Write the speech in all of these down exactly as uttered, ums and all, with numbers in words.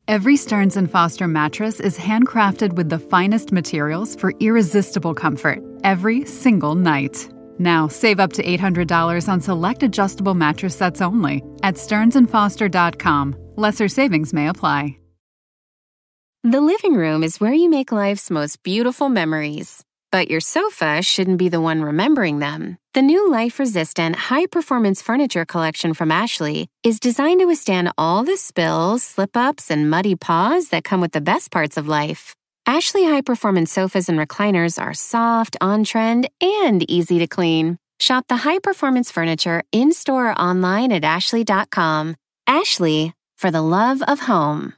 Every Stearns and Foster mattress is handcrafted with the finest materials for irresistible comfort every single night. Now, save up to eight hundred dollars on select adjustable mattress sets only at stearns and foster dot com. Lesser savings may apply. The living room is where you make life's most beautiful memories. But your sofa shouldn't be the one remembering them. The new life-resistant, high-performance furniture collection from Ashley is designed to withstand all the spills, slip-ups, and muddy paws that come with the best parts of life. Ashley high-performance sofas and recliners are soft, on-trend, and easy to clean. Shop the high-performance furniture in-store or online at ashley dot com. Ashley, for the love of home.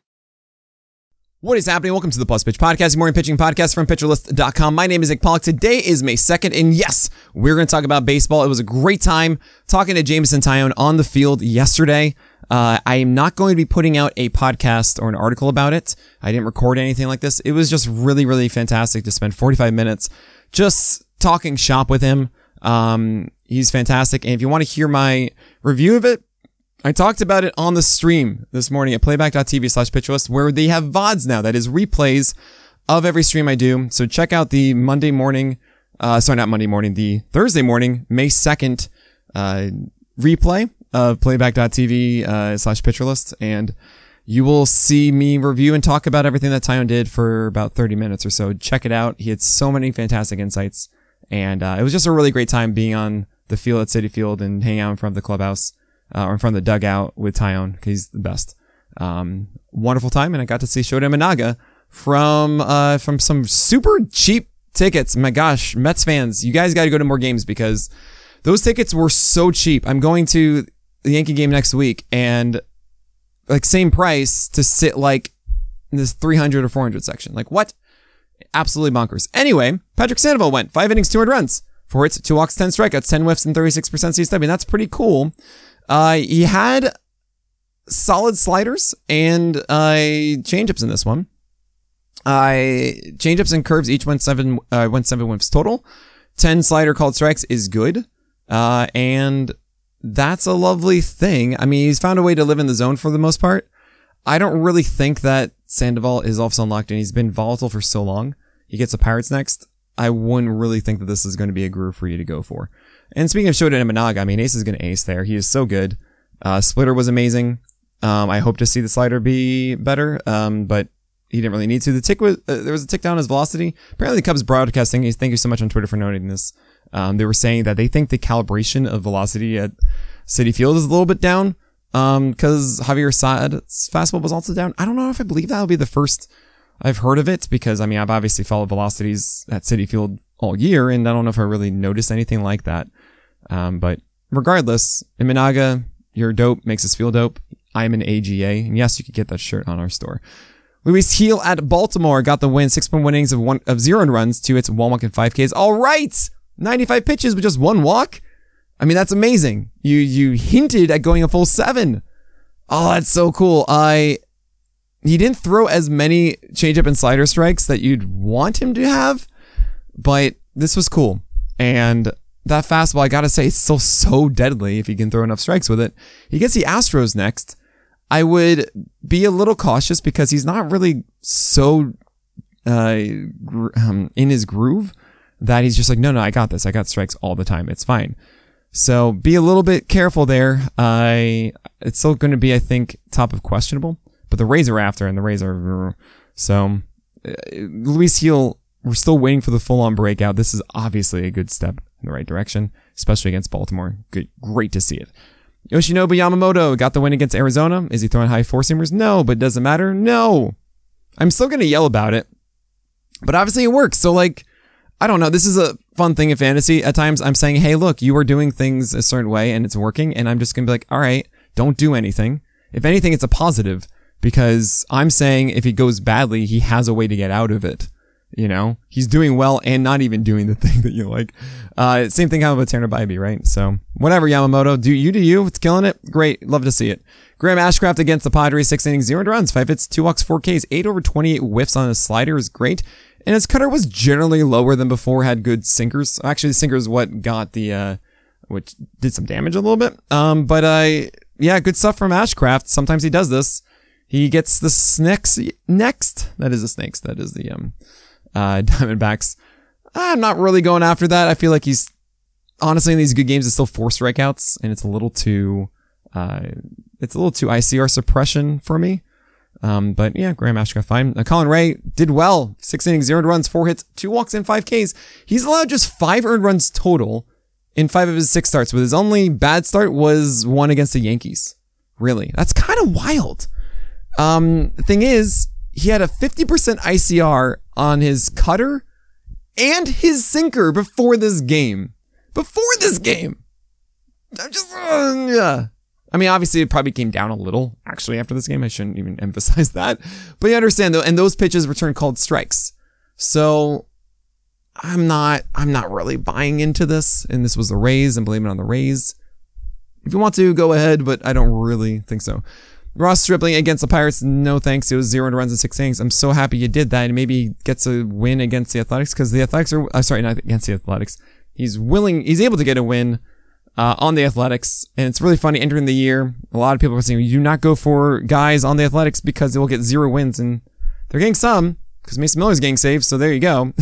What is happening? Welcome to the Plus Pitch Podcast, morning pitching podcast from pitcher list dot com. My name is Nick Pollock. Today is May second, and yes, we're going to talk about baseball. It was a great time talking to Jameson Taillon on the field yesterday. Uh, I am not going to be putting out a podcast or an article about it. I didn't record anything like this. It was just really, really fantastic to spend forty-five minutes just talking shop with him. Um, he's fantastic, and if you want to hear my review of it, I talked about it on the stream this morning at playback.tv slash pitcherlist, where they have V O Ds now. That is replays of every stream I do. So check out the Monday morning, uh, sorry, not Monday morning, the Thursday morning, May second, uh, replay of playback.tv, uh, slash pitcherlist. And you will see me review and talk about everything that Taillon did for about thirty minutes or so. Check it out. He had so many fantastic insights. And, uh, it was just a really great time being on the field at Citi Field and hanging out in front of the clubhouse. Uh, or in front of the dugout with Taillon, because he's the best. Um, wonderful time, and I got to see Shota Imanaga from, uh, from some super cheap tickets. My gosh, Mets fans, you guys gotta go to more games because those tickets were so cheap. I'm going to the Yankee game next week, and like same price to sit like in this three hundred or four hundred section. Like what? Absolutely bonkers. Anyway, Patrick Sandoval went five innings, two hundred runs, four hits, two walks, ten strikeouts, ten whiffs, and thirty-six percent C S W, and that's pretty cool. Uh, he had solid sliders and, uh, changeups in this one. Uh, changeups and curves each went seven, uh, went seven whiffs total. ten slider called strikes is good. Uh, and that's a lovely thing. I mean, he's found a way to live in the zone for the most part. I don't really think that Sandoval is all of a sudden locked in. He's been volatile for so long. He gets the Pirates next. I wouldn't really think that this is going to be a groove for you to go for. And speaking of Shota Imanaga, I mean, Ace is going to ace there. He is so good. Uh, splitter was amazing. Um, I hope to see the slider be better. Um, but he didn't really need to. The tick was, uh, there was a tick down in his velocity. Apparently the Cubs broadcasting, thank you so much on Twitter for noting this. Um, they were saying that they think the calibration of velocity at Citi Field is a little bit down. Um, cause Javier Saad's fastball was also down. I don't know if I believe that'll be the first I've heard of it, because I mean, I've obviously followed velocities at Citi Field all year, and I don't know if I really noticed anything like that. Um, but regardless, Imanaga, you're dope, makes us feel dope. I'm an A G A, and yes, you could get that shirt on our store. Luis Gil at Baltimore got the win, six point one innings of one, of zero runs, two hits, one walk, and five Ks. All right! ninety-five pitches with just one walk? I mean, that's amazing. You, you hinted at going a full seven. Oh, that's so cool. I, he didn't throw as many changeup and slider strikes that you'd want him to have, but this was cool. And that fastball, I gotta say, it's still so deadly if he can throw enough strikes with it. He gets the Astros next. I would be a little cautious because he's not really so uh, gro- um, in his groove that he's just like, no, no, I got this. I got strikes all the time. It's fine. So be a little bit careful there. I it's still going to be, I think, top of questionable. But the Rays are after, and the Rays are... So, uh, Luis Gil, we're still waiting for the full-on breakout. This is obviously a good step in the right direction, especially against Baltimore. Good, great to see it. Yoshinobu Yamamoto got the win against Arizona. Is he throwing high four-seamers? No, but does it matter? No. I'm still going to yell about it. But obviously it works. So, like, I don't know. This is a fun thing in fantasy. At times I'm saying, hey, look, you are doing things a certain way, and it's working. And I'm just going to be like, all right, don't do anything. If anything, it's a positive. Because I'm saying if it goes badly, he has a way to get out of it. You know, he's doing well and not even doing the thing that you like. Uh, same thing how about Tanner Bybee, right? So whatever, Yamamoto, do you do you. It's killing it. Great. Love to see it. Graham Ashcraft against the Padres, six innings, zero runs, five hits, two walks, four Ks, eight over twenty-eight whiffs on his slider is great. And his cutter was generally lower than before, had good sinkers. Actually, the sinker is what got the, uh, which did some damage a little bit. Um, but, uh, yeah, good stuff from Ashcraft. Sometimes he does this. He gets the Snakes next. That is the Snakes. That is the um, uh, Diamondbacks. I'm not really going after that. I feel like he's, honestly, in these good games, it's still four strikeouts, and it's a little too, uh, it's a little too I C R suppression for me. Um, but yeah, Graham Ashcraft, fine. Uh, Colin Ray did well. Six innings, zero runs, four hits, two walks, and five Ks. He's allowed just five earned runs total in five of his six starts, but his only bad start was one against the Yankees. Really. That's kind of wild. Um, the thing is, he had a fifty percent I C R on his cutter and his sinker before this game. Before this game. I'm just, uh, yeah. I mean, obviously it probably came down a little, actually, after this game. I shouldn't even emphasize that. But you understand, though, and those pitches returned called strikes. So, I'm not, I'm not really buying into this. And this was the Rays, and blaming it on the Rays. If you want to, go ahead, but I don't really think so. Ross Stripling against the Pirates, no thanks. It was zero runs in six innings. I'm so happy you did that, and maybe he gets a win against the Athletics, because the Athletics are, uh, sorry, not against the Athletics. He's willing, he's able to get a win uh, on the Athletics, and it's really funny entering the year. A lot of people are saying, you do not go for guys on the Athletics because they will get zero wins, and they're getting some, because Mason Miller's getting saved, so there you go.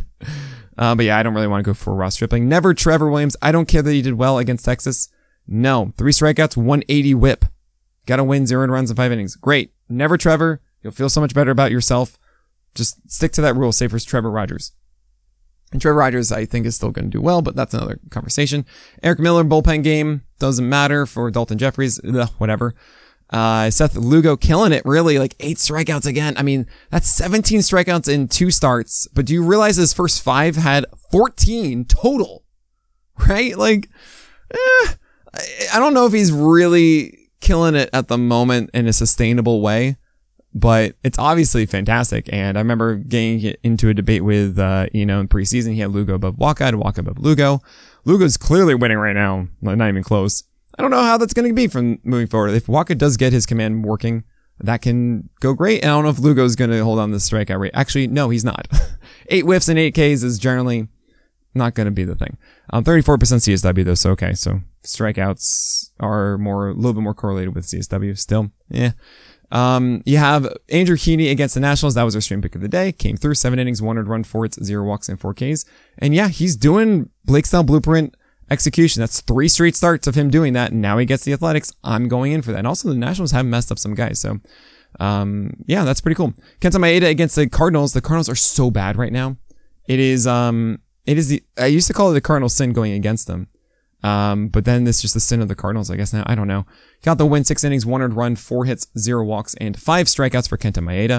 uh, but yeah, I don't really want to go for Ross Stripling. Never Trevor Williams. I don't care that he did well against Texas. No. Three strikeouts, one eighty whip. Got to win zero runs in five innings. Great. Never Trevor. You'll feel so much better about yourself. Just stick to that rule. Say for Trevor Rogers. And Trevor Rogers, I think, is still going to do well, but that's another conversation. Eric Miller, bullpen game. Doesn't matter for Dalton Jeffries. Ugh, whatever. Uh, Seth Lugo killing it, really. Like eight strikeouts again. I mean, that's seventeen strikeouts in two starts. But do you realize his first five had fourteen total? Right? Like, eh, I don't know if he's really killing it at the moment in a sustainable way, but it's obviously fantastic. And I remember getting into a debate with, uh, you know, in preseason, he had Lugo above Waka, I had Waka above Lugo. Lugo's clearly winning right now. Not even close. I don't know how that's going to be from moving forward. If Waka does get his command working, that can go great. And I don't know if Lugo's going to hold on this strikeout rate. Actually, no, he's not. Eight whiffs and eight Ks is generally not going to be the thing. Um, thirty-four percent C S W though, so okay. So strikeouts are more, a little bit more correlated with C S W still. Yeah. Um, you have Andrew Heaney against the Nationals. That was our stream pick of the day. Came through seven innings, one earned run, four hits, zero walks, and four Ks. And yeah, he's doing Blake Snell blueprint execution. That's three straight starts of him doing that. And now he gets the Athletics. I'm going in for that. And also the Nationals have messed up some guys. So, um, yeah, that's pretty cool. Kenta Maeda against the Cardinals. The Cardinals are so bad right now. It is, um, It is the, I used to call it the Cardinal sin going against them. Um, but then it's just the sin of the Cardinals, I guess now. I don't know. Got the win, six innings, one earned run, four hits, zero walks, and five strikeouts for Kenta Maeda.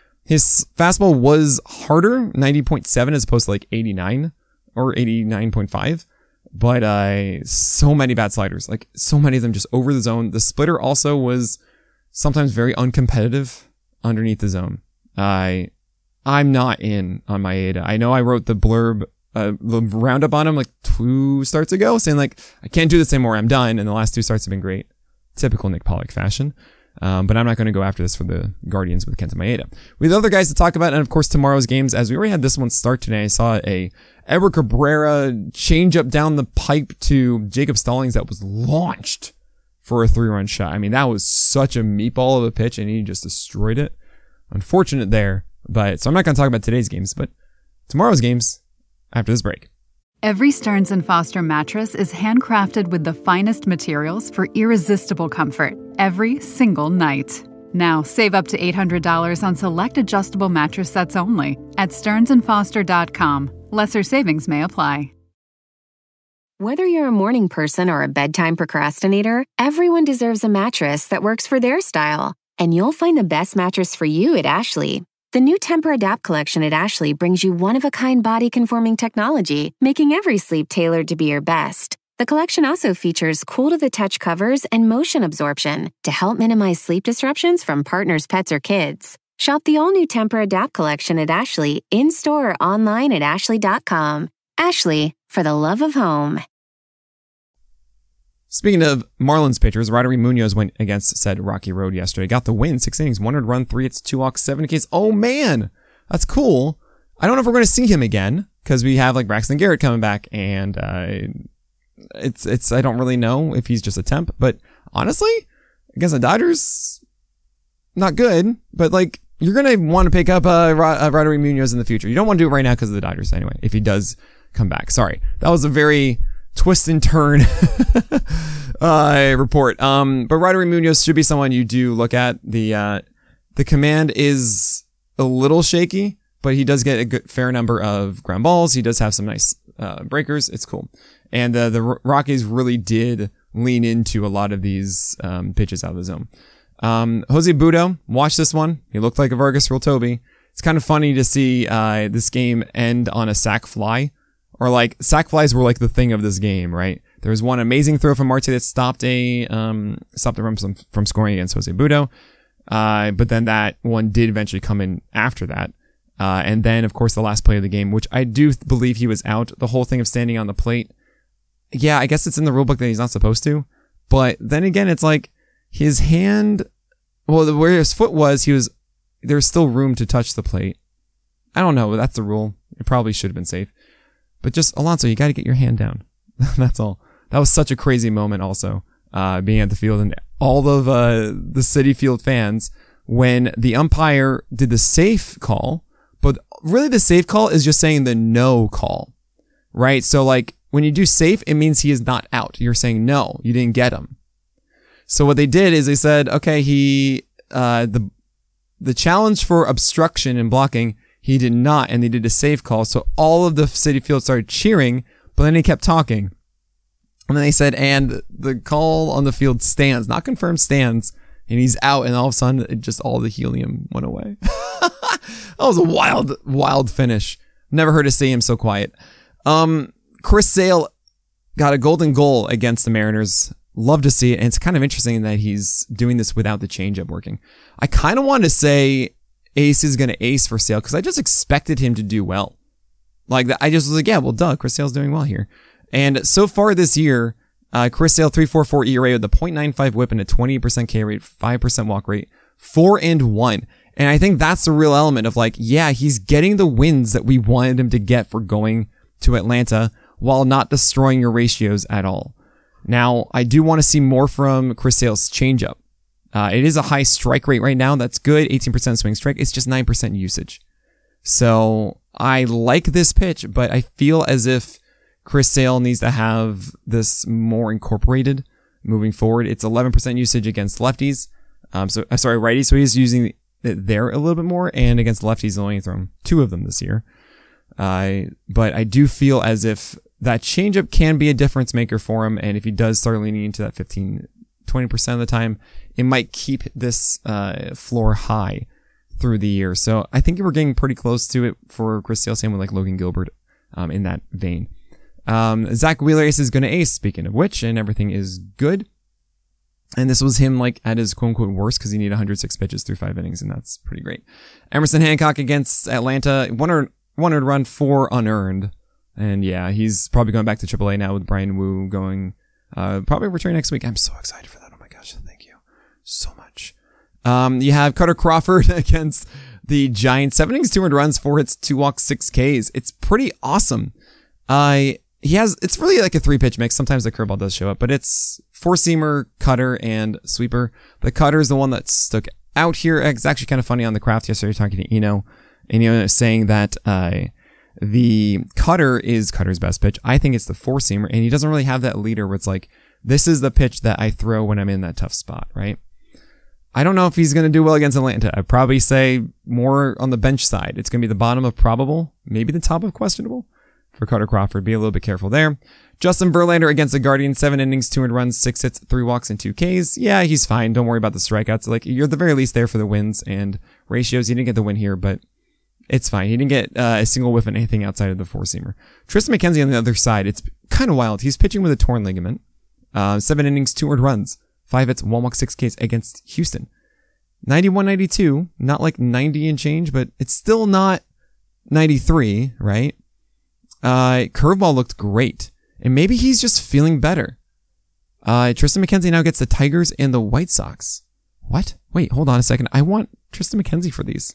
His fastball was harder, ninety point seven as opposed to like eighty-nine or eighty-nine point five. But, uh, so many bad sliders, like so many of them just over the zone. The splitter also was sometimes very uncompetitive underneath the zone. I, I'm not in on Maeda. I know I wrote the blurb Uh, the roundup on him like two starts ago, saying like, I can't do this anymore, I'm done. And the last two starts have been great. Typical Nick Pollock fashion. Um, but I'm not going to go after this for the Guardians with Kenta Maeda. We have other guys to talk about, and of course tomorrow's games, as we already had this one start today. I saw a Edward Cabrera change up down the pipe to Jacob Stallings that was launched for a three-run shot. I mean, that was such a meatball of a pitch, and he just destroyed it. Unfortunate there. But so I'm not going to talk about today's games, but tomorrow's games after this break. Every Stearns and Foster mattress is handcrafted with the finest materials for irresistible comfort every single night. Now, save up to eight hundred dollars on select adjustable mattress sets only at stearns and foster dot com. Lesser savings may apply. Whether you're a morning person or a bedtime procrastinator, everyone deserves a mattress that works for their style. And you'll find the best mattress for you at Ashley. The new Tempur-Adapt collection at Ashley brings you one-of-a-kind body-conforming technology, making every sleep tailored to be your best. The collection also features cool-to-the-touch covers and motion absorption to help minimize sleep disruptions from partners, pets, or kids. Shop the all-new Tempur-Adapt collection at Ashley, in-store or online at ashley dot com. Ashley, for the love of home. Speaking of Marlins pitchers, Roddery Munoz went against said Rocky Road yesterday. Got the win, six innings, one earned run, three hits, two walks, seven Ks. Oh man, that's cool. I don't know if we're going to see him again because we have like Braxton Garrett coming back, and uh, it's it's. I don't really know if he's just a temp, but honestly, against the Dodgers, not good, but like, you're going to want to pick up uh, uh, Roderick Munoz in the future. You don't want to do it right now because of the Dodgers anyway, if he does come back. Sorry. That was a very twist and turn uh, report. Um, but Roderick Munoz should be someone you do look at. The, uh, the command is a little shaky, but he does get a good, fair number of ground balls. He does have some nice uh, breakers. It's cool. And uh, the Rockies really did lean into a lot of these um, pitches out of the zone. Um, Jose Butto, watch this one. He looked like a Vargas Rule-Toby. It's kind of funny to see, uh, this game end on a sac fly, or like sac flies were like the thing of this game, right? There was one amazing throw from Marte that stopped a, um, stopped him from, from scoring against Jose Butto. Uh, but then that one did eventually come in after that. Uh, and then of course the last play of the game, which I do believe he was out. The whole thing of standing on the plate. Yeah, I guess it's in the rule book that he's not supposed to, but then again, it's like, his hand, well, where his foot was, he was, there's still room to touch the plate. I don't know. That's the rule. It probably should have been safe. But just, Alonso, you got to get your hand down. That's all. That was such a crazy moment also, uh, being at the field and all of, uh, the Citi Field fans when the umpire did the safe call, but really the safe call is just saying the no call, right? So like, when you do safe, it means he is not out. You're saying no, you didn't get him. So what they did is they said, okay, he, uh, the, the challenge for obstruction and blocking, he did not, and they did a safe call. So all of the Citi Field started cheering, but then he kept talking. And then they said, and the call on the field stands, not confirmed, stands, and he's out, and all of a sudden, it just all the helium went away. That was a wild, wild finish. Never heard a stadium so quiet. Um, Chris Sale got a golden goal against the Mariners. Love to see it. And it's kind of interesting that he's doing this without the changeup working. I kind of wanted to say ace is going to ace for Sale because I just expected him to do well. Like that. I just was like, yeah, well, duh, Chris Sale's doing well here. And so far this year, uh, Chris Sale three point four four E R A with a point nine five whip and a twenty percent K rate, five percent walk rate, four and one. And I think that's the real element of like, yeah, he's getting the wins that we wanted him to get for going to Atlanta while not destroying your ratios at all. Now, I do want to see more from Chris Sale's changeup. Uh, it is a high strike rate right now. That's good. eighteen percent swing strike. It's just nine percent usage. So I like this pitch, but I feel as if Chris Sale needs to have this more incorporated moving forward. It's eleven percent usage against lefties. Um, so, uh, sorry, righties. So he's using it there a little bit more, and against lefties, he's only thrown two of them this year. Uh, but I do feel as if that changeup can be a difference maker for him. And if he does start leaning into that fifteen, twenty percent of the time, it might keep this, uh, floor high through the year. So I think we're getting pretty close to it for Chris Sale, same with like Logan Gilbert, um, in that vein. Um, Zach Wheeler ace is going to ace, speaking of which, and everything is good. And this was him like at his quote unquote worst because he needed one hundred six pitches through five innings, and that's pretty great. Emerson Hancock against Atlanta, one hundred run, four unearned. And yeah, he's probably going back to triple A now with Brian Wu going, uh, probably returning next week. I'm so excited for that. Oh my gosh. Thank you so much. Um, you have Cutter Crawford against the Giants, seven innings, two hundred runs, four hits, two walks, six Ks. It's pretty awesome. Uh, he has, it's really like a three pitch mix. Sometimes the curveball does show up, but it's four seamer, cutter, and sweeper. The cutter is the one that stuck out here. It's actually kind of funny on the craft yesterday talking to Eno, and Eno was saying that, uh, the cutter is Cutter's best pitch. I think it's the four seamer, and he doesn't really have that leader where it's like, this is the pitch that I throw when I'm in that tough spot, right? I don't know if he's going to do well against Atlanta. I'd probably say more on the bench side. It's going to be the bottom of probable, maybe the top of questionable for Cutter Crawford. Be a little bit careful there. Justin Verlander against the Guardians, seven innings, two hundred runs, six hits, three walks, and two Ks. Yeah, he's fine. Don't worry about the strikeouts. Like, you're at the very least there for the wins and ratios. He didn't get the win here, but it's fine. He didn't get uh, a single whiff on anything outside of the four-seamer. Tristan McKenzie on the other side, it's kind of wild. He's pitching with a torn ligament. Uh, seven innings, two hundred runs, five hits, one walk, six Ks against Houston. ninety-one ninety-two, not like ninety and change, but it's still not ninety-three, right? Uh, curveball looked great. And maybe he's just feeling better. Uh, Tristan McKenzie now gets the Tigers and the White Sox. What? Wait, hold on a second. I want Tristan McKenzie for these.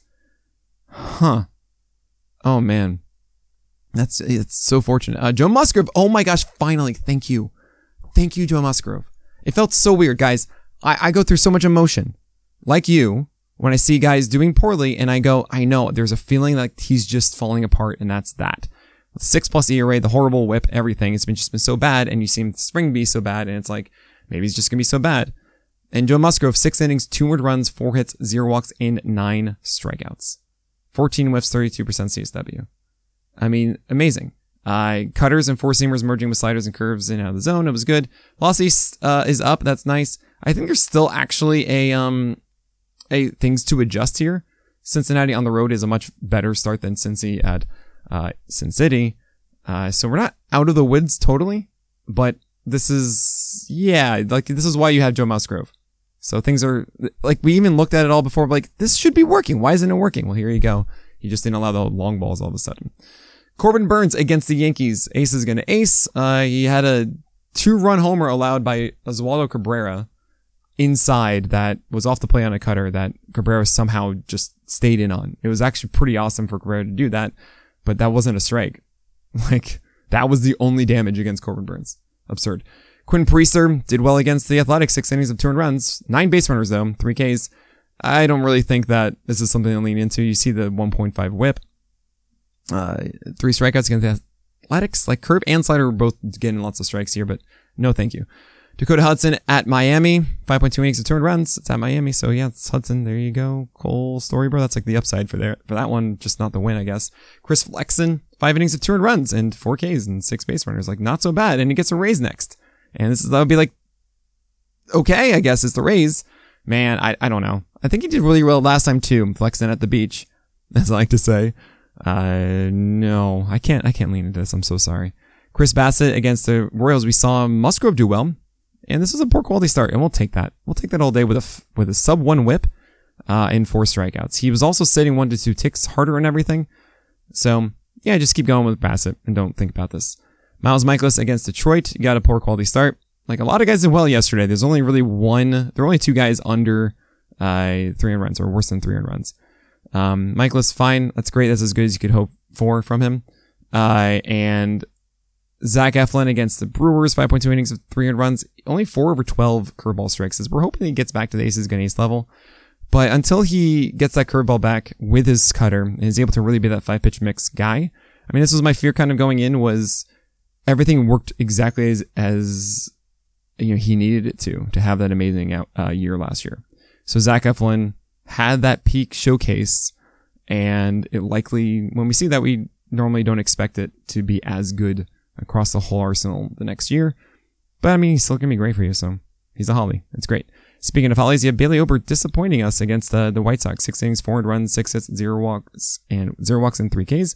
Huh. Oh, man. That's, it's so fortunate. Uh, Joe Musgrove. Oh my gosh. Finally. Thank you. Thank you, Joe Musgrove. It felt so weird, guys. I, I go through so much emotion. Like you, when I see guys doing poorly and I go, I know there's a feeling like he's just falling apart, and that's that. Six plus E R A, the horrible whip, everything. It's been just been so bad, and you see him spring be so bad, and it's like, maybe he's just going to be so bad. And Joe Musgrove, six innings, two earned runs, four hits, zero walks, and nine strikeouts. fourteen whiffs, thirty-two percent C S W. I mean, amazing. Uh, cutters and four-seamers merging with sliders and curves in and out of the zone. It was good. Velocity uh, is up. That's nice. I think there's still actually a um a things to adjust here. Cincinnati on the road is a much better start than Cincy at uh, Sin City. Uh, so we're not out of the woods totally, but this is, yeah, like this is why you have Joe Musgrove. So things are, like, we even looked at it all before, like, this should be working. Why isn't it working? Well, here you go. You just didn't allow the long balls all of a sudden. Corbin Burns against the Yankees. Ace is going to ace. Uh, he had a two-run homer allowed by Oswaldo Cabrera inside that was off the play on a cutter that Cabrera somehow just stayed in on. It was actually pretty awesome for Cabrera to do that, but that wasn't a strike. Like, that was the only damage against Corbin Burns. Absurd. Quinn Priester did well against the Athletics, six innings of two earned runs, nine base runners though, three Ks. I don't really think that this is something to lean into. You see the one point five whip, uh, three strikeouts against the Athletics. Like, curve and slider were both getting lots of strikes here, but no thank you. Dakota Hudson at Miami, five point two innings of two earned runs. It's at Miami, so yeah, it's Hudson. There you go. Cole Story, that's like the upside for there for that one, just not the win, I guess. Chris Flexen, five innings of two earned runs and four Ks and six base runners. Like, not so bad, and he gets a raise next. And this is, that would be like, okay, I guess it's the Rays. Man, I, I don't know. I think he did really well last time too, flexing at the beach, as I like to say. Uh, no, I can't, I can't lean into this. I'm so sorry. Chris Bassett against the Royals. We saw Musgrove do well, and this was a poor quality start, and we'll take that. We'll take that all day with a, with a sub one whip, uh, and four strikeouts. He was also sitting one to two ticks harder and everything. So yeah, just keep going with Bassett and don't think about this. Miles Michaelis against Detroit. You got a poor quality start. Like, a lot of guys did well yesterday. There's only really one, there are only two guys under, uh, three earned runs, or worse than three earned runs. Um, Michaelis, fine. That's great. That's as good as you could hope for from him. Uh, and Zach Eflin against the Brewers, five point two innings of three earned runs. Only four over twelve curveball strikes. We're hoping he gets back to the aces gun ace level. But until he gets that curveball back with his cutter and is able to really be that five pitch mix guy, I mean, this was my fear kind of going in, was everything worked exactly as, as, you know, he needed it to, to have that amazing out, uh, year last year. So Zach Eflin had that peak showcase, and it likely, when we see that, we normally don't expect it to be as good across the whole arsenal the next year. But I mean, he's still going to be great for you, so he's a Holly. It's great. Speaking of Hollies, you have Bailey Ober disappointing us against the, the White Sox. Six innings, four earned runs, six hits, zero walks, and zero walks and three Ks.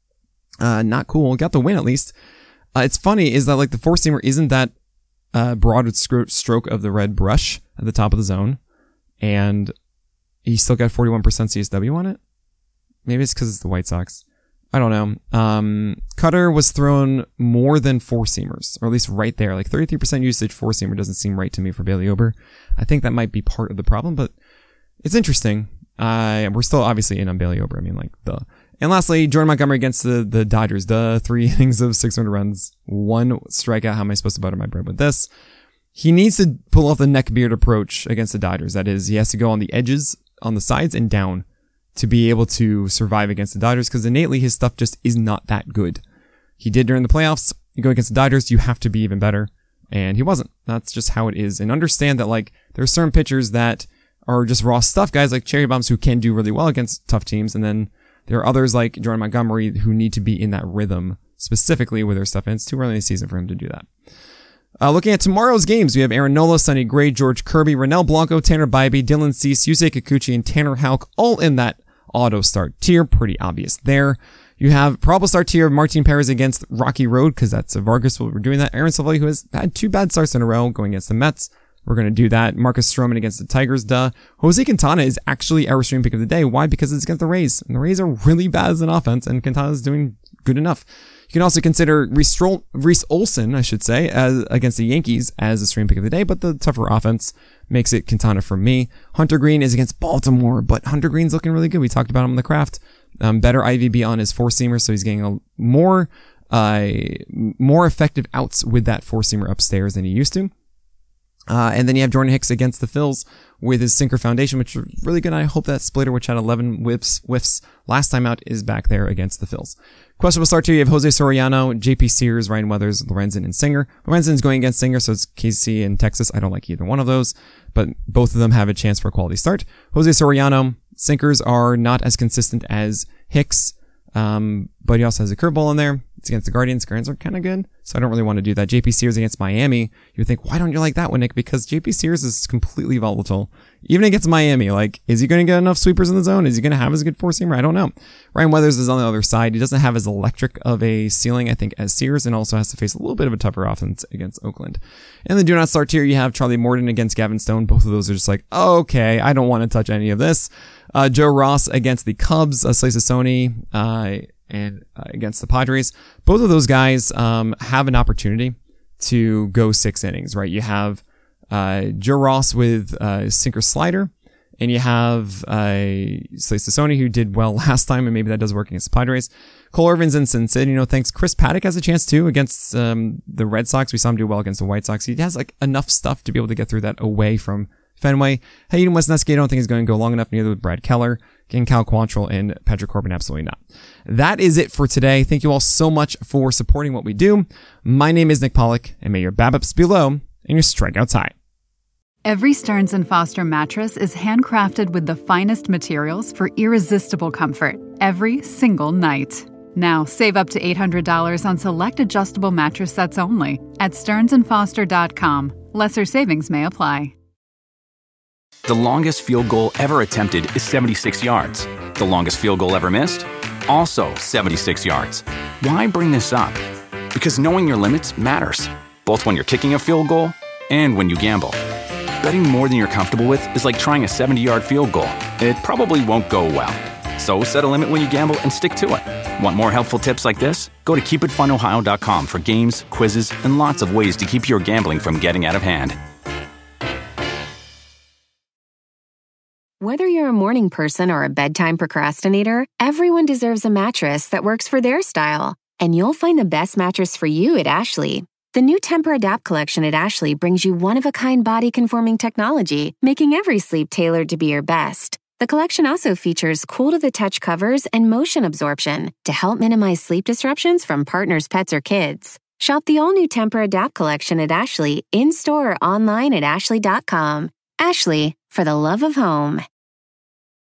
Uh, not cool. Got the win at least. Uh, it's funny is that, like, the four-seamer isn't that uh, broad scro- stroke of the red brush at the top of the zone, and he still got forty-one percent C S W on it. Maybe it's because it's the White Sox. I don't know. Um, Cutter was thrown more than four-seamers, or at least right there. Like, thirty-three percent usage four-seamer doesn't seem right to me for Bailey Ober. I think that might be part of the problem, but it's interesting. Uh, we're still obviously in on Bailey Ober. I mean, like, the... And lastly, Jordan Montgomery against the, the Dodgers. The three innings of six hundred runs, one strikeout. How am I supposed to butter my bread with this? He needs to pull off the neckbeard approach against the Dodgers. That is, he has to go on the edges, on the sides, and down to be able to survive against the Dodgers, because innately his stuff just is not that good. He did during the playoffs. You go against the Dodgers, you have to be even better. And he wasn't. That's just how it is. And understand that, like, there are certain pitchers that are just raw stuff, guys like Cherry Bombs, who can do really well against tough teams, and then there are others like Jordan Montgomery who need to be in that rhythm, specifically with their stuff, and it's too early in the season for him to do that. Uh, looking at tomorrow's games, we have Aaron Nola, Sonny Gray, George Kirby, Ronel Blanco, Tanner Bybee, Dylan Cease, Yusei Kikuchi, and Tanner Houck, all in that auto start tier. Pretty obvious there. You have probable start tier of Martin Perez against Rocky Road, because that's a Vargas. We're doing that. Aaron Savali, who has had two bad starts in a row, going against the Mets. We're going to do that. Marcus Stroman against the Tigers, duh. Jose Quintana is actually our stream pick of the day. Why? Because it's against the Rays. And the Rays are really bad as an offense, and Quintana's doing good enough. You can also consider Reese, Reese Olson, I should say, as against the Yankees as a stream pick of the day, but the tougher offense makes it Quintana for me. Hunter Green is against Baltimore, but Hunter Green's looking really good. We talked about him in the craft. Um, better I V B on his four-seamer, so he's getting a more, uh, more effective outs with that four-seamer upstairs than he used to. Uh, and then you have Jordan Hicks against the Phils with his sinker foundation, which is really good. I hope that splitter, which had eleven whiffs, whiffs last time out, is back there against the Phils. Questionable start two, you have Jose Soriano, J P Sears, Ryan Weathers, Lorenzen, and Singer. Lorenzen's going against Singer, so it's K C and Texas. I don't like either one of those, but both of them have a chance for a quality start. Jose Soriano, sinkers are not as consistent as Hicks, um, but he also has a curveball in there. It's against the Guardians. Guardians are kind of good, so I don't really want to do that. J P Sears against Miami. You would think, why don't you like that one, Nick? Because J P Sears is completely volatile. Even against Miami, like, is he going to get enough sweepers in the zone? Is he going to have as good four-seamer? I don't know. Ryan Weathers is on the other side. He doesn't have as electric of a ceiling, I think, as Sears, and also has to face a little bit of a tougher offense against Oakland. And the do not start tier, you have Charlie Morton against Gavin Stone. Both of those are just like, okay, I don't want to touch any of this. Uh, Joe Ross against the Cubs, uh, Slice Sony, uh, and uh, against the Padres. Both of those guys um, have an opportunity to go six innings, right? You have uh, Joe Ross with uh, sinker slider, and you have uh, Slice Sony, who did well last time, and maybe that does work against the Padres. Cole Irvin's in Sin City, you know, thanks. Chris Paddock has a chance too against um, the Red Sox. We saw him do well against the White Sox. He has like enough stuff to be able to get through that away from Fenway. Hayden Wesneski, I don't think is going to go long enough, neither with Brad Keller. Again, Cal Quantrill and Patrick Corbin, absolutely not. That is it for today. Thank you all so much for supporting what we do. My name is Nick Pollock, and may your BABIPs be low and your strikeouts high. Every Stearns and Foster mattress is handcrafted with the finest materials for irresistible comfort every single night. Now, save up to eight hundred dollars on select adjustable mattress sets only at stearns and foster dot com. Lesser savings may apply. The longest field goal ever attempted is seventy-six yards. The longest field goal ever missed? Also seventy-six yards. Why bring this up? Because knowing your limits matters, both when you're kicking a field goal and when you gamble. Betting more than you're comfortable with is like trying a seventy-yard field goal. It probably won't go well. So set a limit when you gamble and stick to it. Want more helpful tips like this? Go to keep it fun ohio dot com for games, quizzes, and lots of ways to keep your gambling from getting out of hand. Whether you're a morning person or a bedtime procrastinator, everyone deserves a mattress that works for their style. And you'll find the best mattress for you at Ashley. The new Tempur-Adapt collection at Ashley brings you one-of-a-kind body-conforming technology, making every sleep tailored to be your best. The collection also features cool-to-the-touch covers and motion absorption to help minimize sleep disruptions from partners, pets, or kids. Shop the all-new Tempur-Adapt collection at Ashley, in-store or online at ashley dot com. Ashley, for the love of home.